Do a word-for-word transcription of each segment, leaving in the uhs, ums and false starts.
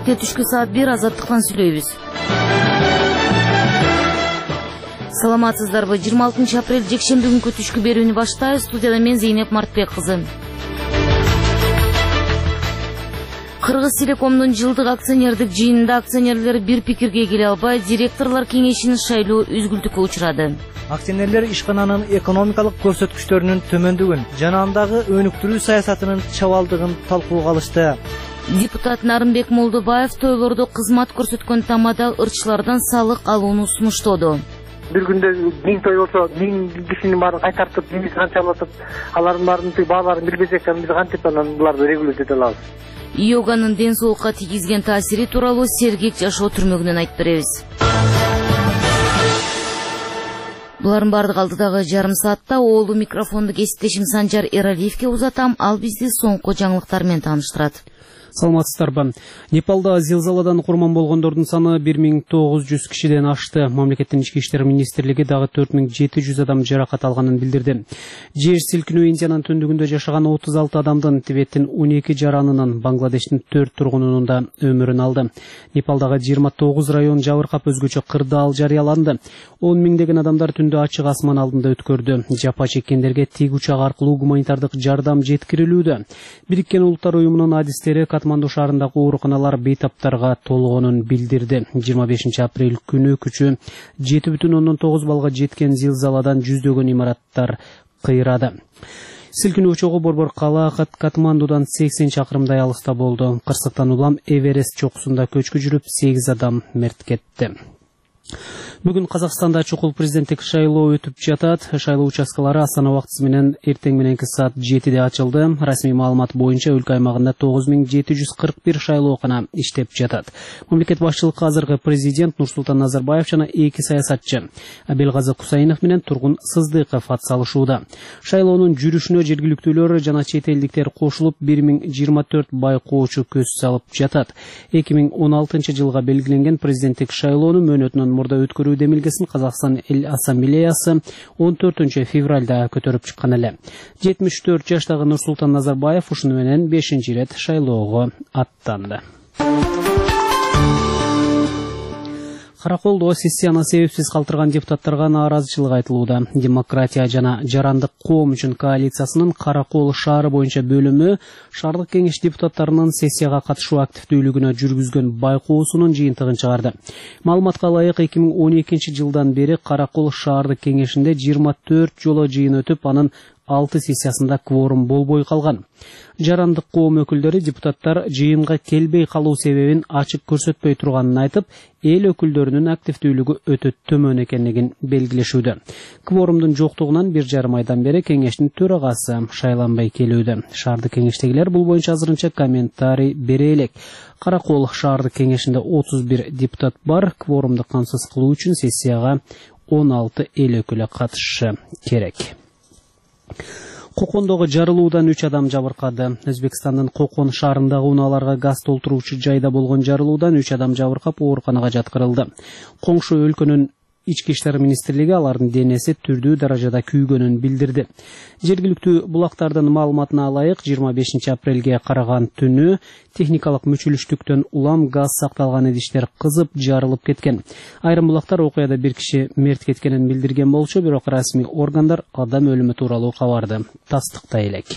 Эрте түшкү саат бир азаттыктан сүйлөйбүз. Саламатсыздарбы? жыйырма алтынчы апрель жекшемби күнкү түшкү берүүнү баштайбыз. Студияда мен Зейнеп Мартбек кызы. Кыргыз Телекомдун жылдык акционердик жыйынында акционерлер бир пикирге келе албай, директорлор кеңешинин шайлоо үзгүлтүккө учурады. Акционерлер ишкананын экономикалык көрсөткүчтөрүнүн төмөндүгүн жана андагы өнүктүрүү саясатынын чабалдыгын талкууга алышты. Депутат Нарымбек Молдобаев тойлордо кызмат көрсөткөн тамада ырчылардан салык алууну сунуштоду. Бир күндө миң той болсо, миң кишинин баарын кайтартып, биз канчалатып, алардын баарынын бааларын билбесек, биз кантип анан буларды регулировать эте алабыз? Йоганын ден соолукка тийгизген таасири тууралуу сергек жашоо түрмөгүнөн айтып беребиз. Булардын бардыгы алдыдагы жарым саатта. Оолу микрофонду кесиптешим Санжар Эралиевке узатам. Ал бизди соңку жаңылыктар менен тааныштырат. Саламатсыздарбы. Непалда зилзаладан курман болгондордун саны бир миң тогуз жүз кишиден ашты. Мамлекеттин ички иштер министрлиги дагы төрт миң жети жүз адам жаракат алганын билдирди. Жер силкинүү Индиянын түндүгүндө жашаган отуз алты адамдын, Тибеттин он эки жаранынын, Бангладештин төрт тургунунун да өмүрүн алды. Непалдагы жыйырма тогуз район жабыркап, өзгөчө кырдаал жарыяланды. он миңдеген адамдар түндө ачык асман алдында өткөрдү. Жапа чеккендерге тик учак аркылуу гуманитардык жардам жеткирилүүдө. Бириккен Улуттар уюмунун адистери Катманду шаарындагы ооруканалар бейтаптарга толгонун билдирди. жыйырма бешинчи апрель күнү күчү жети бүтүн ондон тогуз балга жеткен зилзаладан жүздөгөн имараттар кыйрады. Силкинүү учогу Борбор кала Катмандудан сексен чакырымдай алыста болду. Кырсыктан улам Эверест чокусунда көчкү жүрүп, сегиз адам мерт кетти. Бүгүн Казакстанда чукул президенттик шайлоо өтүп жатат. Шайлоо участкалары Астана убактысы менен эртең мененки саат жетиде ачылды. Расмий маалымат боюнча өлкө аймагында тогуз миң жети жүз кырк бир шайлоокана иштеп жатат. Мамлекет башчылыкка азыркы президент Нурсултан Назарбаев жана эки саясатчы Абелгазы Кусаинов менен Тургун Сыздыков атсалышууда. Шайлоонун жүрүшүнө жергиликтүүлөр жана чет элдиктер кошулуп бир миң жыйырма төрт байкоочу көз салып жатат. эки миң он алтынчы жылга белгиленген президенттик шайлоону мөөнөтүнөн мурда өткөрүү демилгесин Казакстан эл ассамблеясы он төртүнчү февралда көтөрүп чыккан эле. жетимиш төрт жаштагы Нурсултан Назарбаев ушуну менен бешинчи ирет шайлоого аттанды. Караколдо сессияны себепсиз калтырган депутаттарга нааразычылык айтылууда. Демократия жана жарандык коом үчүн коалициясынын Каракол шаары боюнча бөлүмү шаардык кеңеш депутаттарынын сессияга катышуу активдүүлүгүнө жүргүзгөн байкоосунун жыйынтыгын чыгарды. Маалыматка ылайык эки миң он экинчи жылдан бери Каракол шаардык кеңешинде жыйырма төрт жолу жыйын өтүп, анын алты сессиясында кворум болбой калган. Жарандык коом өкүлдөрү депутаттар жыйынга келбей калуу себебин ачык көрсөтпөй турганын айтып, эл өкүлдөрүнүн активдүүлүгү өтө төмөн экенин белгилешүүдө. Кворумдун жоктугунан бир жарым айдан бери кеңештин төрагасы шайланбай келүүдө. Шаардык кеңештегилер бул боюнча азырынча комментарий бере элек. Каракол шаардык кеңешинде отуз бир депутат бар. Кворумду камсыз кылуу үчүн сессияга он алты эл өкүлү катышы керек. Кокондогу жарылуудан үч адам жабыркады. Өзбекстандын Кокон шаарындагы унааларга газ толтуруучу жайда болгон жарылуудан үч адам жабыркап, ооруканага жаткырылды. Коңшу өлкөнүн ички иштер министрлиги алардын денеси түрдүү даражада күйгөнүн билдирди. Жергиликтүү булактардын маалыматына ылайык, жыйырма бешинчи апрелге караган түнү техникалык мүчүлүштүктөн улам газ сакталган идиштер кызып, жарылып кеткен. Айрым булактар окуяда бир киши мерт кеткенин билдирген болчу, бирок расмий органдар адам өлүмү тууралуу кабарды тастыктай элек.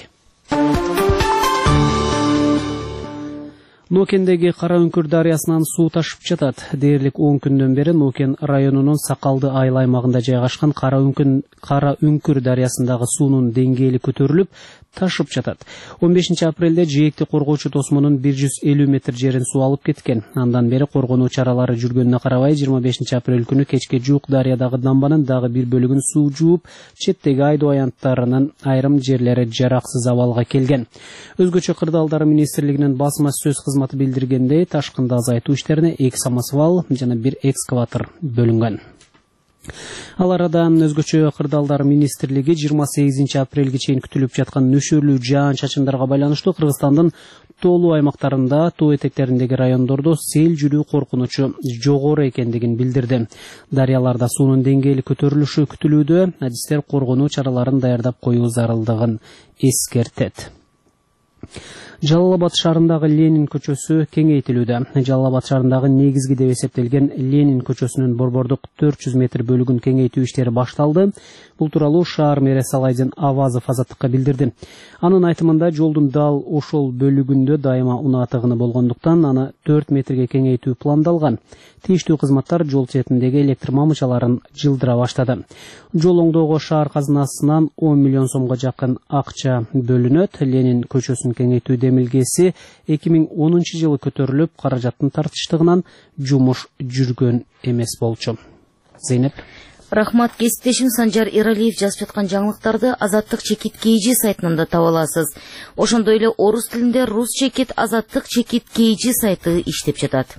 Нокендеги Кара Үңкүр дарыясынан суу ташып жатат. Дээрлик он күндөн бери Нокен районунун Сакалды айыл аймагында жайгашкан Кара Үңкүр Кара Үңкүр дарыясындагы суунун деңгээли көтөрүлүп, ташып жатат. он бешинчи апрелде жээкти коргоочу тосмонун бир жүз элүү метр жерин суу алып кеткен. Андан бери коргонуу чаралары жүргөнүнө карабай, жыйырма бешинчи апрель күнү кечке жуук дарыядагы дамбанын дагы бир бөлүгүн суу жууп, четтеги айдоо аянттарынын айрым жерлери жараксыз абалга келген. Өзгөчө кырдаалдар министрлигинин басма сөз кызматы билдиргендей, ташкынды азайтуу иштерине эки самосвал жана бир экскаватор бөлүнгөн. Ал арада өзгөчө кырдаалдар министрлиги жыйырма сегизинчи апрелге чейин күтүлүп жаткан нөшөрлүү жаан-чачындарга байланыштуу Кыргызстандын тоолуу аймактарында, тоо этектериндеги райондордо сел жүрүү коркунучу жогору экендигин билдирди. Дарыяларда суунун деңгээли көтөрүлүшү күтүлүүдө, адистер коргонуу чараларын даярдап коюу зарылдыгын эскертет. Жалал Абад шаарындагы Ленин көчөсү кеңейтилүүдө. Жалал Абад шаарындагы негизги деп эсептелген Ленин көчөсүнүн борбордук төрт жүз метр бөлүгүн кеңейтүү иштери башталды. Бул тууралуу шаар мэри Салайдин Авазов Азаттыкка билдирди. Анын айтымында жолдун дал ошол бөлүгүндө дайыма унаа тыгыны болгондуктан аны төрт метрге кеңейтүү пландалган. Тийиштүү кызматтар жол четиндеги электр мамычаларын жылдыра баштады. Жол оңдоого шаар казынасынан он миллион сомго жакын акча бөлүнөт. Ленин көчөсүн кеңейтүү демилгеси эки миң онунчу жылы көтөрүлүп, каражаттын тартыштыгынан жумуш жүргөн эмес болчу. Зейнеп. Рахмат, кесиптешим Санжар Иралиев жазып жаткан жаңылыктарды Азаттык чекит кей жи сайтынан да таба аласыз. Ошондой эле орус тилинде Рус чекит Азаттык чекит кей жи сайты иштеп жатат.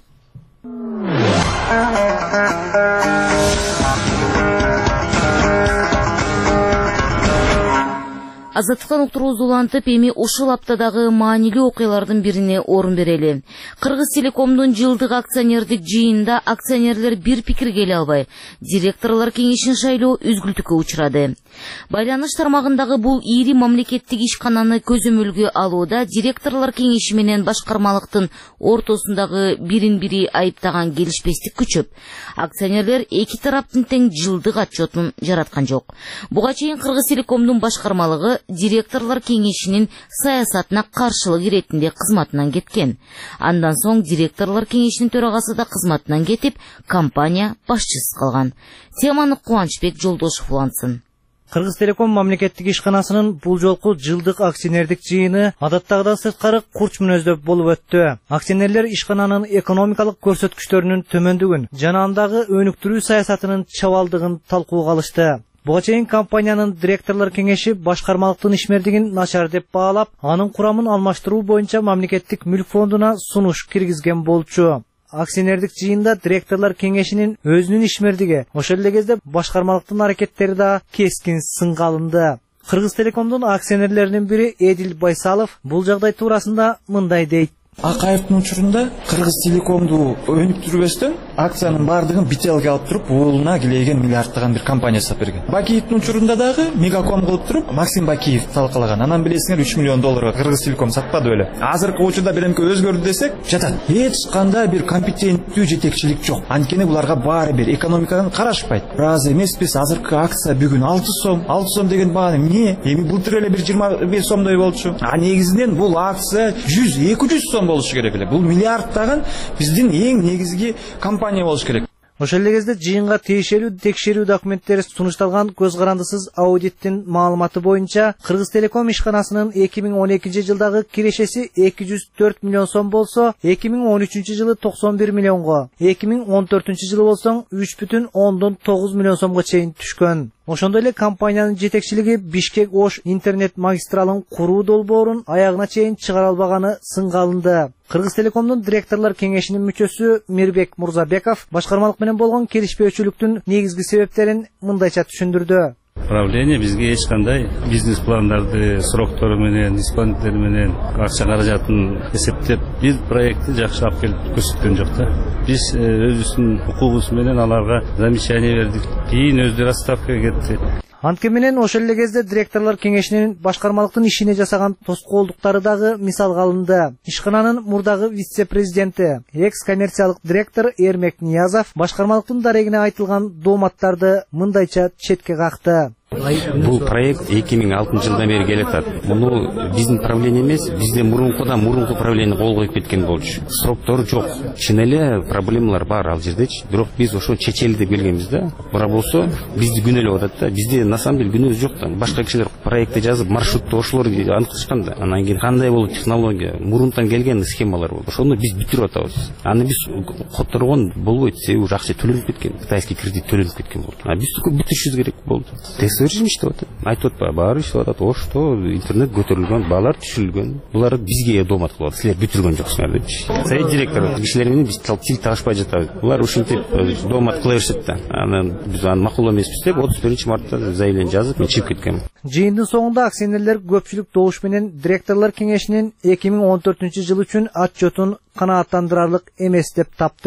Азаттыктан уктуруубузду улантып, эми ушул аптадагы маанилүү окуялардын бирине орун берели. Кыргыз Телекомдун жылдык акционердик жыйынында акционерлер бир пикирге келе албай, директорлор кеңешин шайлоо үзгүлтүккө учурады. Байланыш тармагындагы бул ири мамлекеттик ишкананы көзөмөлгө алууда директорлор кеңеши менен башкармалыктын ортосундагы бирин-бири айыптаган келишпестик күчөп, акционерлер эки тараптын тең жылдык отчетун жараткан жок. Буга чейин Кыргыз Телекомдун башкармалыгы директорлор кеңешинин саясатына каршылык иретинде кызматынан кеткен. Андан соң директорлор кеңешинин төрагасы да кызматынан кетип, компания башчысыз калган. Теманы Кубанычбек Жолдошов улантсын. Кыргыз Телеком мамлекеттик ишканасынын бул жолку жылдык акционердик жыйыны адаттагыдан сырткары курч мүнөздө болуп өттү. Акционерлер ишкананын экономикалык көрсөткүчтөрүнүн төмөндүгүн жана андагы өнүктүрүү саясатынын чабалдыгын талкууга алышты. Буга чейин компаниянын директорлор кеңеши башкармалыктын ишмердигин начар деп баалап, анын курамын алмаштыруу боюнча мамлекеттик мүлк фондуна сунуш киргизген болчу. Акционердик жыйында директорлор кеңешинин өзүнүн ишмердиги, ошол эле кезде башкармалыктын аракеттери да кескин сынга алынды. Кыргыз Телекомдун акционерлеринин бири Эдил Байсалов бул жагдай туурасында мындай дейт. Акаевдин учурунда Кыргыз Телекомду өнүктүрбөстөн акциянын бардыгын Бителге алып туруп, уулуна килеген миллиардтаган бир компания жасап берген. Бакиевдин учурунда дагы Мегаком кылып туруп, Максим Бакиев талкалаган. Анан билесиңер үч миллион долларга Кыргыз Телеком сатпады беле. Азыркы учурда биремке өзгөрдү десек, жатат. Эч кандай бир компетенттүү жетекчилик жок. Анткени буларга баары бир экономикадан карашпайт. Раз эмеспиз, азыркы акция бүгүн алты сом, алты сом деген баа эмне? Эми былтыр эле бир жыйырма беш сомдой болчу. А негизинен бул акция жүз эки жүз сом болушу керек эле. Бул миллиардтаган биздин эң негизги компания болуш керек. Ошол эле кезде жыйынга тиешелүү текшерүү документтери сунушталган көз карандысыз аудиттин маалыматы боюнча Кыргыз Телеком ишканасынын эки миң он экинчи жылдагы кирешеси эки жүз төрт миллион сом болсо, эки миң он үчүнчү жылы токсон бир миллионго, эки миң он төртүнчү жылы болсоң үч бүтүн ондон тогуз миллион сомго чейин түшкөн. Ошондой эле компаниянын жетекчилиги Бишкек Ош интернет магистралын куруу долбоорун аягына чейин чыгара албаганы сынга алынды. Кыргыз Телекомдун директорлор кеңешинин мүчөсү Мирбек Мурзабеков башкармалык менен болгон келишпөөчүлүктүн негизги себептерин мындайча түшүндүрдү. Правление бизге эч кандай бизнес пландарды, сроктору менен, исполнитель менен акча каражатын эсептеп, бир проектти жакшы алып келип көрсөткөн жок да. Биз өзүбүздүн укугубуз менен аларга замечание бердик. Кийин өздөрү отставкага кетти. Анткени менен ошол эле кезде директорлор кеңешинин башкармалыктын ишине жасаган тоскоолдуктары дагы мисалга алынды. Ишкананын мурдагы вице-президенти, экс-коммерциялык директор Эрмек Ниязов башкармалыктын дарегине айтылган дооматтарды мындайча четке какты. Бул проект эки миң алтынчы жылдан бери келе жатат. Муну биздин правление эмес, бизде мурункудан мурунку правление кол коюп кеткен болчу. Сроктор жок. Чын эле проблемалар бар ал жердечи. Бирок биз ошо чечели деп келгенбиз да. Бирок болсо бизди күнөөлөп атат да. Бизде на самом деле күнөөбүз жок да. Башка кишилер проектти жазып, маршрутты ошолор аныкташкан да. Анан кийин кандай болуп технология, мурунтан келген схемалар болду. Ошону биз бүтүрүп атабыз. Аны биз которгон болбойт, себеби уже акча төлөнүп кеткен. Кытайский кредит төлөнүп кеткен болду. А биз бүтүрүшүбүз керек болду. Режим иштеп атат. Айтып атпайбы, баары иштеп атат. Ошто интернет көтөрүлгөн, баалар түшүрүлгөн. Булар бизге доомат кылып атат. Силер бүтүргөн жоксуңар депчи. Совет директору кишилер менен биз тил табышпай жатабыз. Булар ушинтип доомат кыла беришет да. Анан биз аны макул эмеспиз деп отуз биринчи мартта заявление жазып, мен чыгып кеткем. Жыйындын соңунда акционерлер көпчүлүк добуш менен директорлор кеңешинин эки миң он төртүнчү жыл үчүн отчетун канааттандырарлык эмес деп тапты.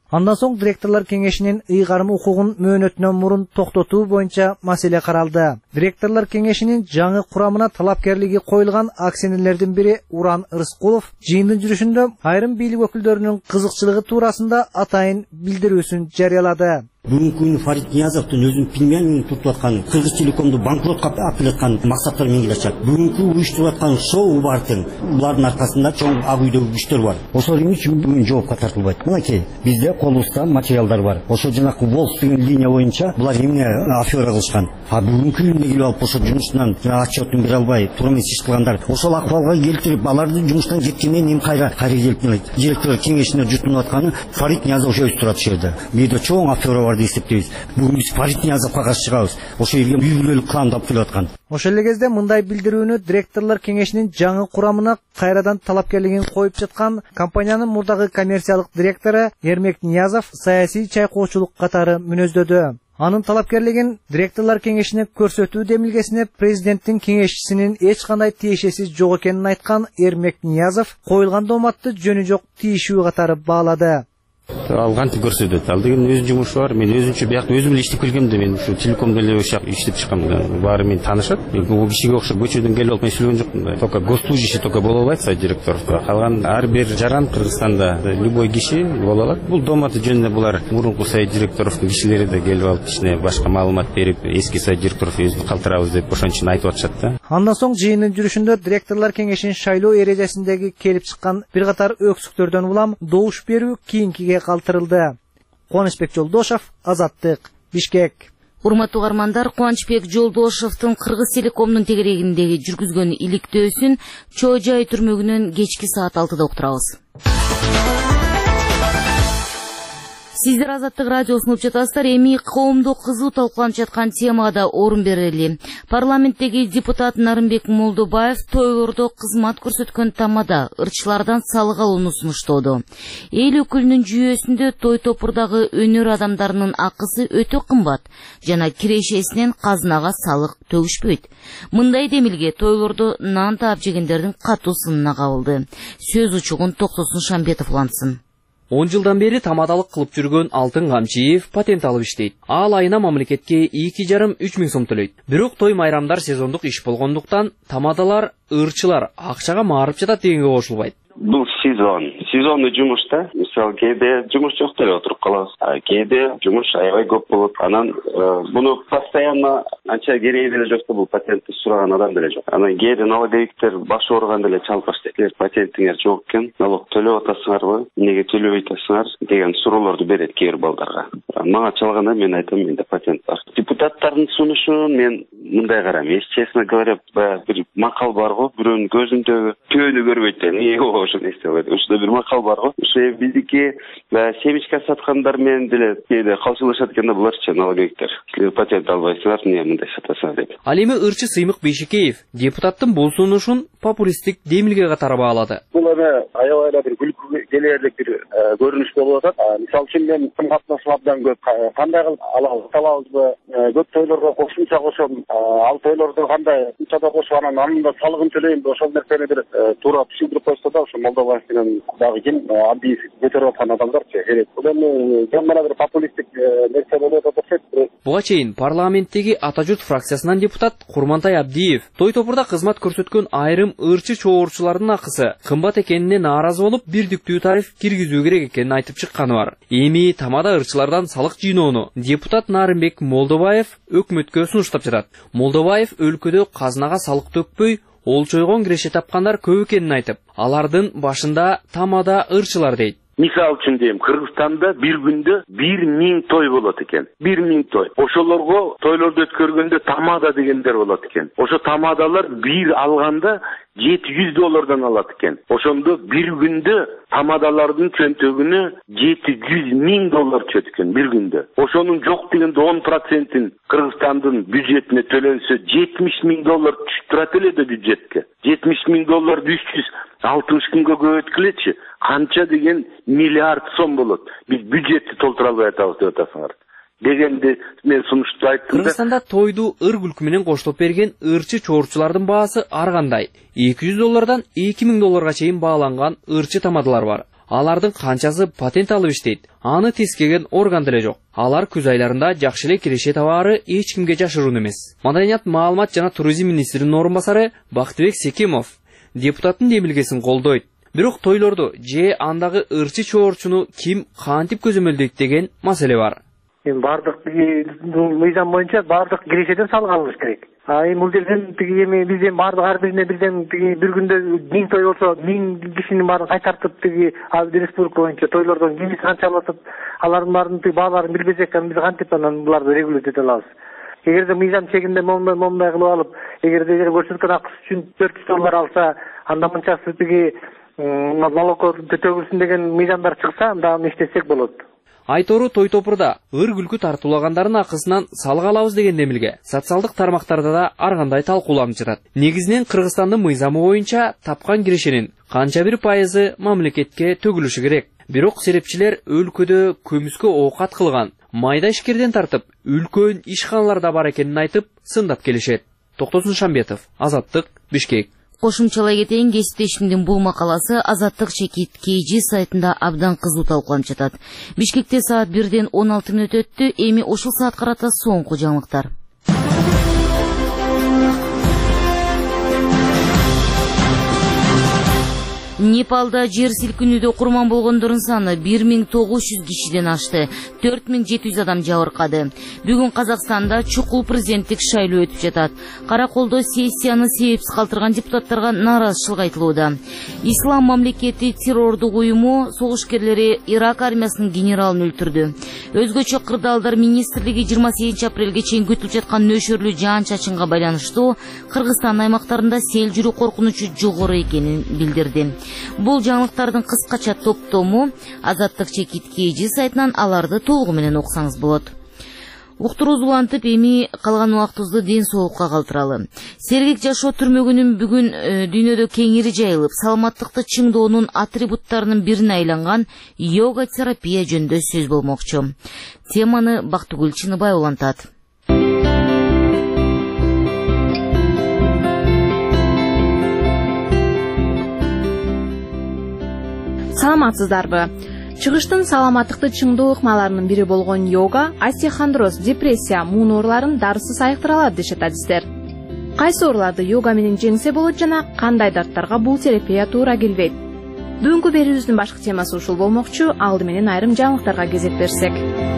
Андан соң директорлар кеңешинин ыйгарым укугун мөөнөтүнөн мурун токтотуу боюнча маселе каралды. Директорлар кеңешинин жаңы курамына талапкерлиги коюлган акционерлердин бири Уран Рыскулов жыйындын жүрүшүндө айрым бийлик өкүлдөрүнүн кызыкчылыгы туурасында атайын билдирүүсүн жарыялады. Бүгүнкү күнү Фарид Ниязовдун өзүнүн племяннигин туртуп аткан, Кыргыз Телекомду банкротко алып келаткан максаттар менен келишет. Бүгүнкү уюштуруп аткан шоу бартын булардын аркасында чоң ак үйдөгү күчтөр бар. Ошол эмне үчүн бүгүн жоопко тартылбайт? Мынакей, бизде колубузда материалдар бар. Ошол жанакы Волс деген линия боюнча булар эмне афера кылышкан. А бүгүнкү күндө келип алып ошол жумушунан отчетун бере албай, туура эмес иш кылгандар. Ошол акыбалга келтирип, алардын жумуштан кеткенден эми кайра кайра келип директор кеңешине жутунуп атканы Фарид Ниязов ошо өз турат ошол жерде. Бизде чоң афера бар эсептейбиз. Бүгүн биз Фарид Ниязовго каршы чыгабыз. Ошол жерге үй бүлөлүк кланды алып келип аткан. Ошол эле кезде мындай билдирүүнү директорлор кеңешинин жаңы курамына кайрадан талапкерлигин коюп жаткан компаниянын мурдагы коммерциялык директору Эрмек Ниязов саясий чайкоочулук катары мүнөздөдү. Анын талапкерлигин директорлор кеңешине көрсөтүү демилгесине президенттин кеңешчисинин эч кандай тиешеси жок экенин айткан Эрмек Ниязов коюлган дооматты жөнү жок тийишүү катары баалады. Ал кантип көрсөтөт? Ал деген өз жумушу бар. Мен өзүнчө биякта өзүм эле иштеп келгем да, мен ушу телекомдо эле ошак иштеп чыккам. Баары мени таанышат. Мен бул кишиге окшоп көчөдөн келип алып мен сүйлөгөн жокмун да. Только госслужащий только боло албайт, сайт директор. Калган ар бир жаран Кыргызстанда любой киши боло алат. Бул дооматы жөнүндө булар мурунку сайт директоровдун кишилери да келип алып ичине башка маалымат берип, эски сайт директоров өзүн калтырабыз деп ошончун айтып атышат да. Андан соң жыйындын жүрүшүндө директорлор кеңешинин шайлоо эрежесиндеги келип чыккан бир катар өксүктөрдөн улам добуш берүү кийинкиге калтырылды. Кубанычбек Жолдошов, Азаттык, Бишкек. Урматтуу угармандар, Кубанычбек Жолдошовдун Кыргыз Телекомдун тегерегиндеги жүргүзгөн иликтөөсүн Чоо Жай түрмөгүнөн кечки саат алтыда уктурабыз. Сиздер Азаттык радиосун угуп жатасыздар. Эми коомдо кызуу талкууланып жаткан темага орун берели. Парламенттеги депутат Нарымбек Молдобаев тойлордо кызмат көрсөткөн тамада ырчылардан салык алууну сунуштоду. Эл өкүлүнүн жүйөсүндө той топурдагы өнөр адамдарынын акысы өтө кымбат жана кирешесинен казынага салык төгүшпөйт. Мындай демилге тойлордо нан таап жегендердин катуу сынына кабылды. Сөз учугун Токтосун Шамбетов улантсын. он жылдан бери тамадалык кылып жүргөн Алтын Камчиев патент алып иштейт. Ал айына мамлекетке эки жарым үч миң сом төлөйт. Бирок той майрамдар сезондук иш болгондуктан тамадалар, ырчылар акчага маарып жатат дегенге кошулбайт. Бул сезон. Сезонный жумушта, мисалы кээде жумуш жок деле отуруп калабыз. А кээде жумуш аябай көп болот. Анан муну постоянно анча кереги деле жок да, бул патентти сураган адам деле жок. Анан кээде налоговиктер баш ооруган деле чалып баштайт. Патентиңер жок экен, налог төлөп атасыңарбы, эмнеге төлөбөй атасыңар деген суроолорду берет кээ бир балдарга. Мага чалганда мен айтам, менде патент бар. Депутаттардын сунушун мен мындай карайм. Если честно говоря, бир макал бар го, бирөөнүн көзүндөгү төөнү көрбөйт деп. Ушунда бир макал бар го. Ушу биздики семечка саткандар менен деле кээде калчылашат экен да, буларчы налоговиктер. Силер патент албайсыңар, эмне мындай сатасыңар деп. Ал эми ырчы Сыймык Бейшекеев депутаттын бул сунушун популисттик демилге катары баалады. Бул эми аябай эле бир күлкүгө келерлик бир көрүнүш болуп атат. Мисалы үчүн мен кым катнашып абдан көп. Кандай кылып алабыз, алабызбы? Көп тойлорго кошумча кошом. Ал тойлордо кандай кошумчада кошуп анан анын да салыгын төлөйм. Ошол нерсени бир туура түшүндүрүп койсо да, ошо Молдобаев менен дагы ким Абдиев көтөрүп аткан адамдарчы керек. Бул эми жамана бир популисттик нерсе болуп атат. Буга чейин парламенттеги Ата журт фракциясынан депутат Курмантай Абдиев той топурда кызмат көрсөткөн айрым ырчы чоорчулардын акысы кымбат экенине нааразы болуп, бирдиктүү тариф киргизүү керек экенин айтып чыкканы бар. Эми тамада ырчылардан салык жыйноону депутат Нарымбек Молдобаев өкмөткө сунуштап жатат. Молдобаев өлкөдө казынага салык төкпөй, олчойгон киреше тапкандар көп экенин айтып, алардын башында тамада ырчылар дейт. Мисалы үчүн дейм, Кыргызстанда бир күндө бир миң той болот экен. бир миң той. Ошолорго тойлорду өткөргөндө тамада дегендер болот экен. Ошо тамадалар бир алганда жети жүз доллардан алат экен. Ошондо бир күндө тамадалардын чөнтөгүнө жети жүз миң доллар чөт экен бир күндө. Ошонун жок дегенде он процентин Кыргызстандын бюджетине төлөнсө жетимиш миң доллар түшүп турат эле да бюджетке. жетимиш миң долларды үч жүз алтымыш күнгө көбөйткүлөчү. Канча деген миллиард сом болот. Биз бюджетти толтура албай атабыз деп атасыңар. Дегенде мен сунушту айттым да. Кыргызстанда тойду ыр күлкү менен коштоп берген ырчы чоорчулардын баасы ар кандай. эки жүз доллардан эки миң долларга чейин бааланган ырчы тамадалар бар. Алардын канчасы патент алып иштейт, аны тескеген орган деле жок. Алар күз айларында жакшы эле киреше табары эч кимге жашыруун эмес. Маданият, маалымат жана туризм министринин орун басары Бактыбек Секимов депутаттын демилгесин колдойт. Бирок тойлорду же андагы ырчы чоорчуну ким кантип көзөмөлдөйт деген маселе бар. Эми бардык мыйзам боюнча бардык кирешеден салык алыш керек. А эми бул жерден тиги эми бизден бардык ар бирине бирден тиги бир күндө миң той болсо миң кишинин баарын кайтартып тиги республика боюнча тойлордон кимиси канча алып атат, алардын баарынын тиги бааларын билбесек биз кантип анан буларды регулировать эте алабыз? Эгерде мыйзам чегинде момундай момундай кылып алып, эгерде жер көрсөткөн акысы үчүн төрт жүз доллар алса, анда мынчасы тиги налог төгүлсүн деген мыйзамдар чыкса, анда аны иштесек болот. Айтору той топурда ыр күлкү тартуулагандардын акысынан салык алабыз деген демилге социалдык тармактарда да ар кандай талкууланып жатат. Негизинен Кыргызстандын мыйзамы боюнча тапкан кирешенин канча бир пайызы мамлекетке төгүлүшү керек. Бирок серепчилер өлкөдө көмүскө оокат кылган майда ишкерден тартып үлкөн ишканаларда бар экенин айтып сындап келишет. Токтосун Шамбетов, Азаттык, Бишкек. Кошумчалай кетейин, кесиптешимдин бул макаласы Азаттык Чекит кей жи сайтында абдан кызуу талкууланып жатат. Бишкекте саат бирден он алты мүнөт өттү. Эми ушул саат карата соңку жаңылыктар. Непалда жер силкинүүдө курман болгондордун саны бир миң тогуз жүз кишиден ашты. төрт миң жети жүз адам жабыркады. Бүгүн Казакстанда чукул президенттик шайлоо өтүп жатат. Караколдо сессияны себепсиз калтырган депутаттарга нааразычылык айтылууда. Ислам мамлекети террордук уюму согушкерлери Ирак армиясынын генералын өлтүрдү. Өзгөчө кырдаалдар министрлиги жыйырма сегизинчи апрелге чейин күтүлүп жаткан нөшөрлүү жаан-чачынга байланыштуу Кыргызстан аймактарында сел жүрүү коркунучу жогору экенин билдирди. Бул жаңылыктардын кыскача топтому Азаттык Чекит кей жи сайтынан аларды толугу менен окусаңыз болот. Уктурууз улантып, эми калган убактыбызды ден соолукка калтыралы. Сергек жашоо түрмөгүнүн бүгүн дүйнөдө кеңири жайылып, саламаттыкты чыңдоонун атрибуттарынын бирине айланган йога терапия жөнүндө сөз болмокчу. Теманы Бактыгүл Чыныбай улантат. Саламатсыздарбы? Чыгыштын саламаттыкты чыңдоо ыкмаларынын бири болгон йога остеохондроз, депрессия, муун ооруларын дарысыз айыктыра алат дешет адистер. Кайсы ооруларды йога менен жеңсе болот жана кандай дарттарга бул терапия туура келбейт? Бүгүнкү берүүбүздүн башкы темасы ушул болмокчу. Алды менен айрым жаңылыктарга кезек берсек.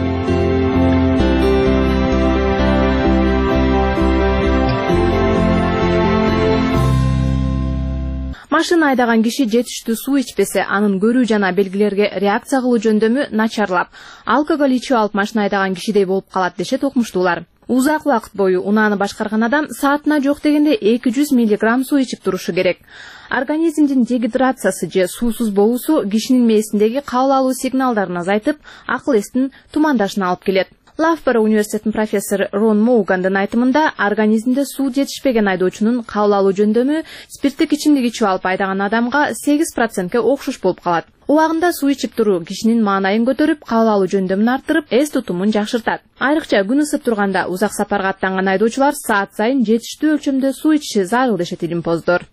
Машина айдаган киши жетиштүү суу ичпесе, анын көрүү жана белгилерге реакция кылуу жөндөмү начарлап, алкоголь ичип алып машина айдаган кишидей болуп калат дешет окумуштуулар. Узак убакыт бою унааны башкарган адам саатына жок дегенде эки жүз миллиграмм суу ичип турушу керек. Организмдин дегидрациясы же суусуз болуусу кишинин мээсиндеги кабыл алуу сигналдарын азайтып, акыл эстин тумандашына алып келет. Лафборо университетинин профессору Рон Моугандын айтымында, организмде суу жетишпеген айдоочунун кабыл алуу жөндөмү спирттик ичимдик ичип алып айдаган адамга сегиз процентке окшош болуп калат. Убагында суу ичип туруу кишинин маанайын көтөрүп, кабыл алуу жөндөмүн арттырып, эс тутумун жакшыртат. Айрыкча күн ысып турганда узак сапарга аттанган айдоочулар саат сайын жетиштүү өлчөмдө суу ичиши зарыл дешет илимпоздор.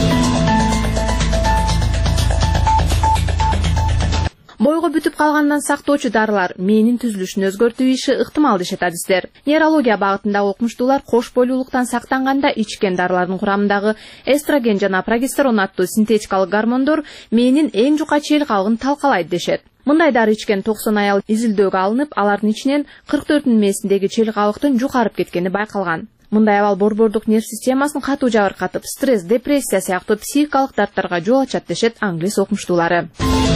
Бойго бүтүп калгандан сактоочу дарылар мээнин түзүлүшүн өзгөртүү иши ыктымал дешет адистер. Нейрология багытындагы окумуштуулар кош бойлуулуктан сактанганда ичкен дарылардын курамындагы эстроген жана прогестерон аттуу синтетикалык гормондор мээнин эң жука чейил кабыгын талкалайт дешет. Мындай дары ичкен токсон аял изилдөөгө алынып, алардын ичинен кырк төртүнүн мээсиндеги чейил кабыктын жукарып кеткени байкалган. Мындай абал борбордук нерв системасын катуу жабыркатып, стресс, депрессия сыяктуу психикалык дарттарга жол ачат дешет англис окумуштуулары.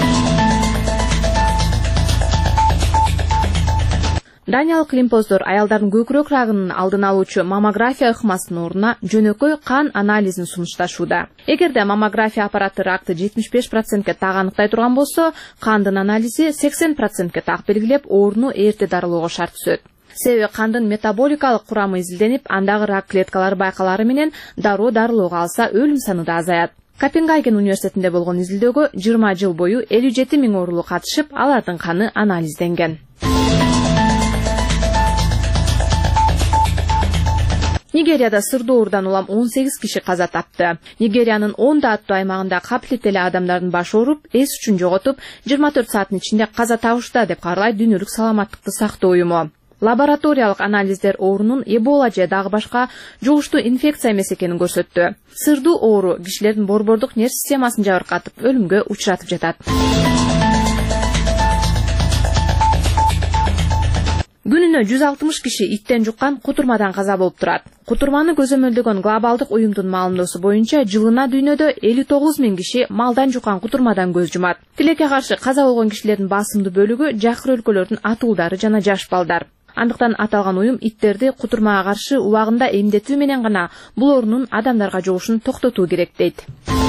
Даниялык илимпоздор аялдардын көкүрөк рагынын алдын алуучу маммография ыкмасынын ордуна жөнөкөй кан анализин сунушташууда. Эгерде маммография аппараты ракты жетимиш беш процентке так аныктай турган болсо, кандын анализи сексен процентке так белгилеп, ооруну эрте дарылоого шарт түзөт. Себеби кандын метаболикалык курамы изилденип, андагы рак клеткалары байкалары менен дароо дарылоого алса, өлүм саны да азаят. Копенгаген университетинде болгон изилдөөгө жыйырма жыл бою элүү жети миң оорулуу катышып, алардын каны анализденген. Нигерияда сырдуу оорудан улам он сегиз киши каза тапты. Нигериянын онда аттуу аймагында капилеттүү эле адамдардын башы ооруп, эс үчүн жоготуп, жыйырма төрт сааттын ичинде каза табышты деп кабарлайт Дүйнөлүк саламаттыкты сактоо уюму. Лабораториялык анализдер оорунун Эбола же дагы башка жугуштуу инфекция эмес экенин көрсөттү. Сырдуу оору кишилердин борбордук нерв системасын жабыркатып, өлүмгө учуратып жатат. Күнүнө жүз алтымыш киши иттен жуккан кутурмадан каза болуп турат. Кутурманы көзөмөлдөгөн глобалдык уюмдун маалымдоосу боюнча жылына дүйнөдө элүү тогуз миң киши малдан жуккан кутурмадан көз жумат. Тилекке каршы каза болгон кишилердин басымдуу бөлүгү жакыр өлкөлөрдүн атуулдары жана жаш балдар. Андыктан аталган уюм иттерди кутурмага каршы убагында эмдетүү менен гана бул оорунун адамдарга жугушун токтотуу керек дейт.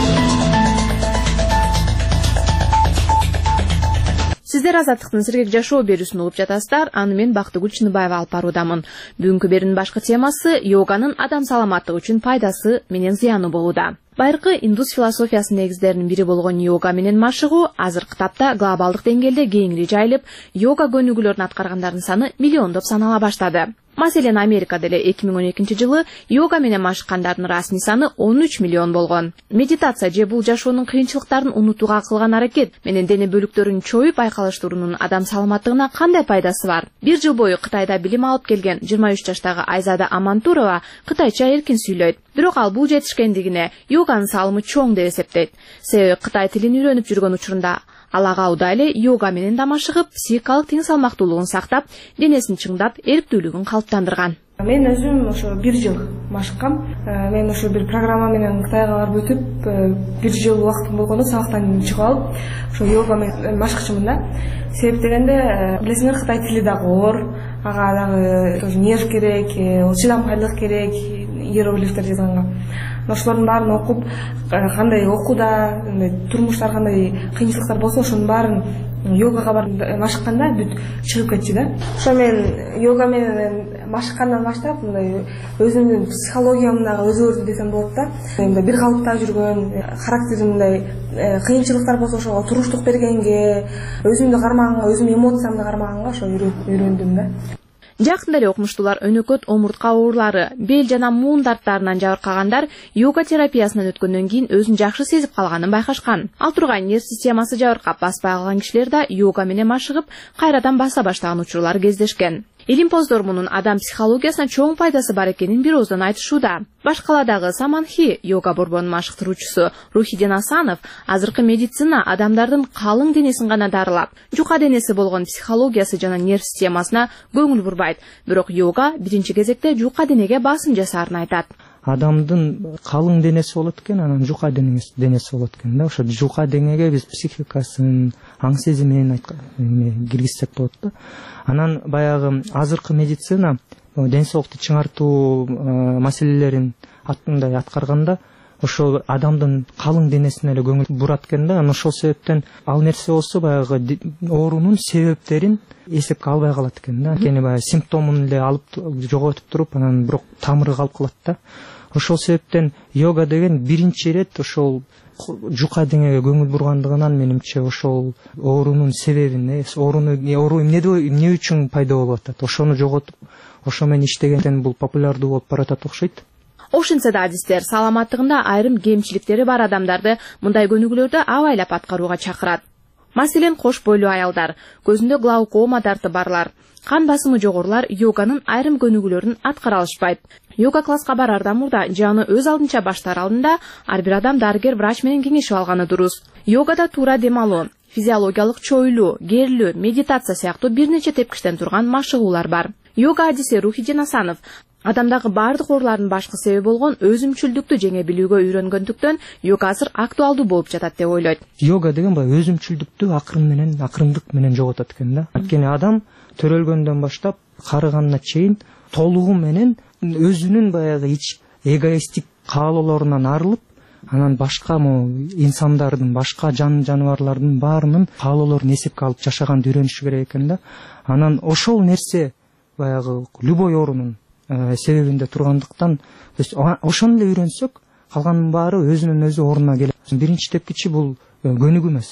Сиздер Азаттыктын сергек жашоо берүүсүн угуп жатасыздар. Аны мен Бактыгүл Чыныбаева алып баруудамын. Бүгүнкү берүүнүн башкы темасы йоганын адам саламаттыгы үчүн пайдасы менен зыяны болууда. Байыркы индус философиясынын негиздеринин бири болгон йога менен машыгуу азыркы тапта глобалдык деңгээлде кеңири жайылып, йога көнүгүүлөрүн аткаргандардын саны миллиондоп санала баштады. Маселен, Америкада эле эки миң он экинчи жылы йога менен машыккандардын расмий саны он үч миллион болгон. Медитация же бул жашоонун кыйынчылыктарын унутууга кылган аракет менен дене бөлүктөрүн чоюп айкалыштыруунун адам саламаттыгына кандай пайдасы бар? Бир жыл бою Кытайда билим алып келген жыйырма үч жаштагы Айзада Амантурова кытайча эркин сүйлөйт. Бирок ал бул жетишкендигине йоганын салымы чоң деп эсептейт. Себеби Кытай тилин үйрөнүп жүргөн учурунда ал ага уда эле йога менен да машыгып, психикалык тең салмактуулугун сактап, денесин чыңдап, эрктүүлүгүн калыптандырган. Мен өзүм ошо бир жыл машыккам. Мен ошо бир программа менен Кытайга барып өтүп, бир жыл убактым болгондо сабактан чыгып алып, ошо йога менен машыкчымын да. Себеп дегенде, билесиңер, Кытай тили дагы оор, ага дагы нерв керек, чыдамкайлык керек, иероглифтер жазганга. Ошолордун баарын окуп, кандай окууда, турмуштар кандай кыйынчылыктар болсо, ошонун баарын йогага барып машыкканда бүт чыгып кетчү да. Ошо мен йога менен машыккандан баштап, мындай өзүмдүн психологиямды дагы өзгөрдү десем болот да. Мындай бир калыпта жүргөн, характерим мындай кыйынчылыктар болсо ошого туруштук бергенге, өзүмдү кармаганга, өзүмдүн эмоциямды кармаганга ошо үйрөндүм да. Жакында эле окумуштуулар өнөкөт омуртка оорулары, бел жана муун дарттарынан жабыркагандар йога терапиясынан өткөндөн кийин өзүн жакшы сезип калганын байкашкан. Ал тургай нерв системасы жабыркап баспай калган кишилер да йога менен машыгып, кайрадан баса баштаган учурлар кездешкен. Илимпоздор мунун адам психологиясына чоң пайдасы бар экенин бир ооздон айтышууда. Башкаладагы Саманхи йога борборунун машыктыруучусу Рухиден Асанов азыркы медицина адамдардын калың денесин гана дарылап, жука денеси болгон психологиясы жана нерв системасына көңүл бурбайт. Бирок йога биринчи кезекте жука денеге басым жасаарын айтат. Адамдын калың денеси болот экен, анан жука денеси болот экен да. Ошо жука денеге биз психикасын, аң сезимин киргизсек болот да. Анан баягы азыркы медицина ден соолукту чыңартуу маселелерин аттындай аткарганда ошол адамдын калың денесине эле көңүл бурат экен да. Анан ошол себептен ал нерсе болсо баягы оорунун себептерин эсепке албай калат экен да. Анткени баягы симптомун эле алып жоготуп туруп, анан бирок тамыры калып калат да. Ошол себептен йога деген биринчи ирет ошол жука деңеге көңүл бургандыгынан менимче ошол оорунун себебин, ооруну оору эмне үчүн пайда болуп атат, ошону жоготуп, ошо менен иштегенден бул популярдуу болуп баратат окшойт. Ошентсе да адистер саламаттыгында айрым кемчиликтери бар адамдарды мындай көнүгүүлөрдү абайлап аткарууга чакырат. Маселен, кош бойлуу аялдар, көзүндө глаукома дарты барлар, кан басымы жогорулар йоганын айрым көнүгүүлөрүн аткара алышпайт. Йога класска барардан мурда же аны өз алдынча баштар алдында ар бир адам дарыгер врач менен кеңешип алганы дурус. Йогада туура дем алуу, физиологиялык чоюлуу, керилүү, медитация сыяктуу бир нече тепкичтен турган машыгуулар бар. Йога адиси Рухиден Асанов адамдагы бардык оорулардын башкы себеби болгон өзүмчүлдүктү жеңе билүүгө үйрөнгөндүктөн йога азыр актуалдуу болуп жатат деп ойлойт. Йога деген баягы өзүмчүлдүктү акырын менен, акырындык менен жоготот экен да. Анткени адам төрөлгөндөн баштап карыганына чейин толугу менен өзүнүн баягы ич эгоисттик каалоолорунан арылып, анан башка инсандардын, башка жан жаныбарлардын баарынын каалоолорун эсепке алып жашаганды үйрөнүшү керек экен да. Анан ошол нерсе баягы любой оорунун себебинде тургандыктан, ошону эле үйрөнсөк, калганын баары өзүнөн өзү ордуна келет. Биринчи тепкичи бул көнүгүү эмес,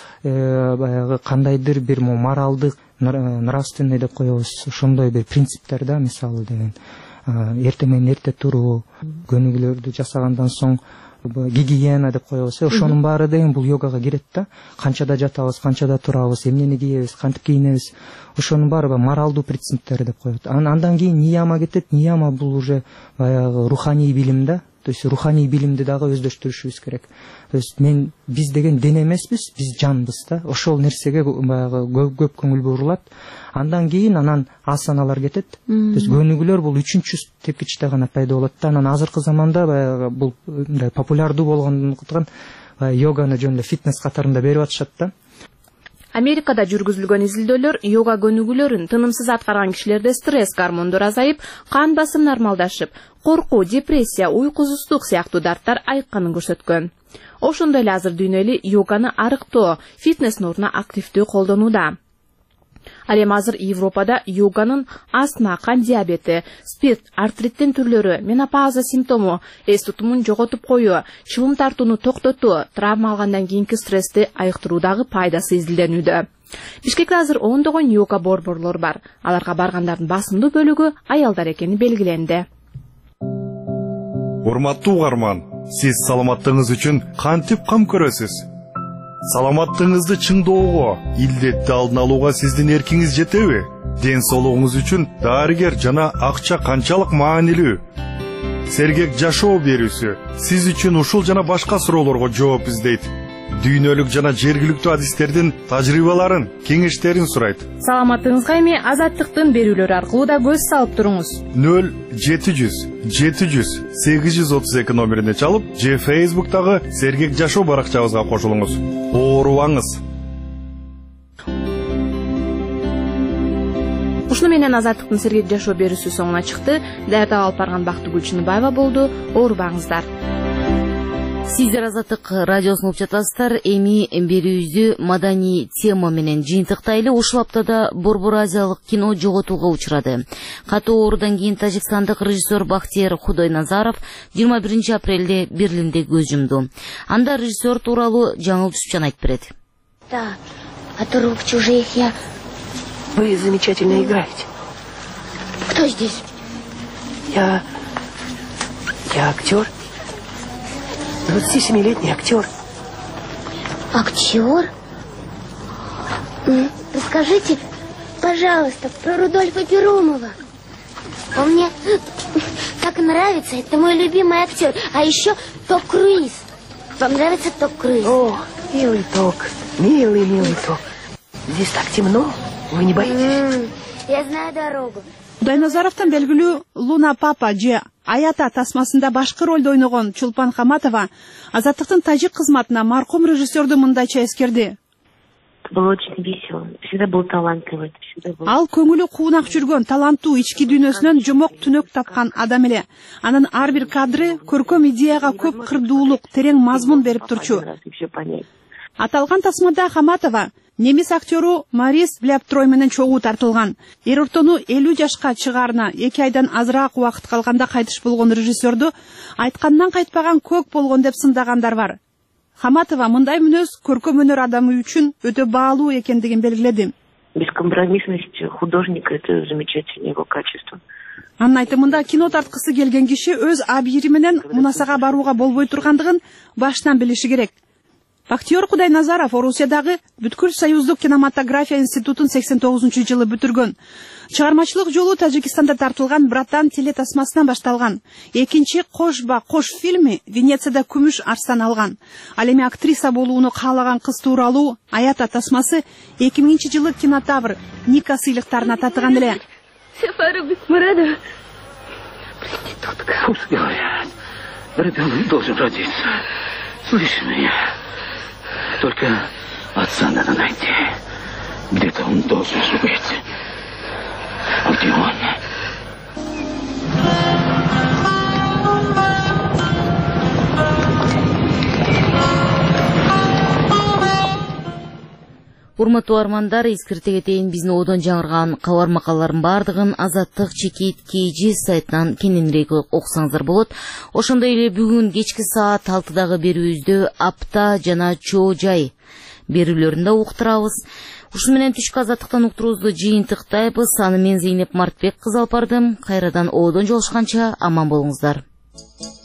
баягы кандайдыр бир моралдык, нравственный деп коебуз, ошондой бир принциптер да, мисалы деген. эртең менен эрте туруу, көнүгүүлөрдү жасагандан соң гигиена деп коебуз, ошонун баары деген бул йогага кирет да. Канчада жатабыз, канчада турабыз, эмнени кийебиз, кантип кийинебиз, ошонун баары моралдуу принциптери деп коет. Андан кийин нияма кетет. Нияма бул уже баягы руханий билим да. То есть руханий билимди дагы өздөштүрүшүбүз керек. То есть мен биз деген дене эмеспиз, биз жанбыз да. Ошол нерсеге баягы көп көңүл бурулат. Андан кийин анан асаналар кетет. То есть көнүгүүлөр бул үчүнчү тепкичте гана пайда болот да. Анан азыркы заманда баягы бул мындай популярдуу болгондуктан йоганы жөн эле фитнес катарында берип атышат да. Америкада жүргүзүлгөн изилдөөлөр йога көнүгүүлөрүн тынымсыз аткарган кишилерде стресс гормондору азайып, кан басым нормалдашып, коркуу, депрессия, уйкусуздук сыяктуу дарттар айыкканын көрсөткөн. Ошондой эле азыр дүйнө эли йоганы арыктоо, фитнес ордуна активдүү колдонууда. Ал эми азыр Европада йоганын астма, кан диабети, спирт, артриттин түрлөрү, менопауза симптому, эс тутумун жоготуп коюу, чылым тартууну токтотуу, травма алгандан кийинки стрессти айыктыруудагы пайдасы изилденүүдө. Бишкекте азыр ондогон йога борборлор бар. Аларга баргандардын басымдуу бөлүгү аялдар экени белгиленди. Урматтуу угарман, сиз саламаттыгыңыз үчүн кантип кам көрөсүз? Саламаттыгыңызды чыңдоого, илдетти алдын алууга сиздин эркиңиз жетеби? Ден соолугуңуз үчүн дарыгер жана акча канчалык маанилүү? Сергек жашоо берүүсү сиз үчүн ушул жана башка суроолорго жооп издейт. Дүйнөлүк жана жергиликтүү адистердин тажрыйбаларын, кеңештерин сурайт. Саламаттыгыңызга эми Азаттыктын берүүлөрү аркылуу да көз салып туруңуз. нөл жети жүз жети жүз сегиз жүз отуз эки номерине чалып, же Facebook'тагы Сергек жашоо баракчабызга кошулуңуз. Оорубаңыз. Ушуну менен Азаттыктын Сергек жашоо берүүсү соңуна чыкты. Даярдап алып барган Бактыгүл Чыныбаева болду. Оорубаңыздар. Сиздер Азаттык радиосун угуп жатасыздар. Эми берүүбүздү маданий тема менен жыйынтыктайлы. Ушул аптада Борбор Азиялык кино жоготууга учурады. Катуу оорудан кийин тажикстандык режиссер Бахтиер Худойназаров жыйырма биринчи апрелде Берлинде көз жумду. Анда режиссер тууралуу Жаңыл Түсүпчан айтып берет. Да, от рук чужих я... Вы замечательно играете. Кто здесь? Я... Я актер. двадцатисемилетний актер. Актер? Расскажите, пожалуйста, про Рудольфа Перумова. Он мне так нравится, это мой любимый актер. А еще Том Круиз. Вам нравится Том Круиз? О, милый Ток, милый, милый Ток. Здесь так темно, вы не боитесь? Я знаю дорогу. Худойназаровдун белгилүү Луна Папа же Аята тасмасында башкы ролду ойногон Чулпан Хаматова Азаттыктын тажик кызматына маркум режиссерду мындайча эскерди. Было очень весело, всегда был талантливый. Ал көңүлү куунак жүргөн, таланттуу, ички дүйнөсүнөн жомок түнөк тапкан адам эле. Анын ар бир кадры көркөм идеяга көп кырдуулук, терең мазмун берип турчу. Аталган тасмада Хаматова немис актеру Марис Бляптрой менен чогуу тартылган. Эр ортону элүү жашка чыгаарына эки айдан азыраак убакыт калганда кайтыш болгон режиссерду айткандан кайтпаган көк болгон деп сындагандар бар. Хаматова мындай мүнөз көркөм өнөр адамы үчүн өтө баалуу экендигин белгиледи. Бескомпромиссность художника — это замечательное его качество. Анын айтымында кино тарткысы келген киши өз абийири менен мунасага барууга болбой тургандыгын баштан билиши керек. Бахтиер Худойназаров Орусиядагы Бүткүл союздук кинематография институтун сексен тогузунчу жылы бүтүргөн. Чыгармачылык жолу Тажикстанда тартылган Братан телетасмасынан башталган. Экинчи Кошба Кош фильми Венецияда күмүш арстан алган. Ал эми актриса болууну каалаган кыз тууралуу Аята тасмасы эки миңинчи жылы кинотавр Ника сыйлыктарына татыган эле. Сафара Бисмурадова. Проститутка. Пусть говорят. Ребенок должен родиться. Слышишь меня? Только отца надо найти. Где-то он должен быть. А где он? Урматтуу армандар, эскерте кетейин, биздин одон жаңырган кабар макалалардын бардыгын Азаттык чекит кей джи сайтынан кененирээк окусаңыздар болот. Ошондой эле бүгүн кечки саат алтыдагы берүүбүздө апта жана чоо жай берүүлөрүндө уктурабыз. Ушу менен түшкү азаттыктан уктуруубузду жыйынтыктайбыз. Аны мен Зейнеп Мартбек кызы алып бардым. Кайрадан оодон жолушканча аман болуңуздар.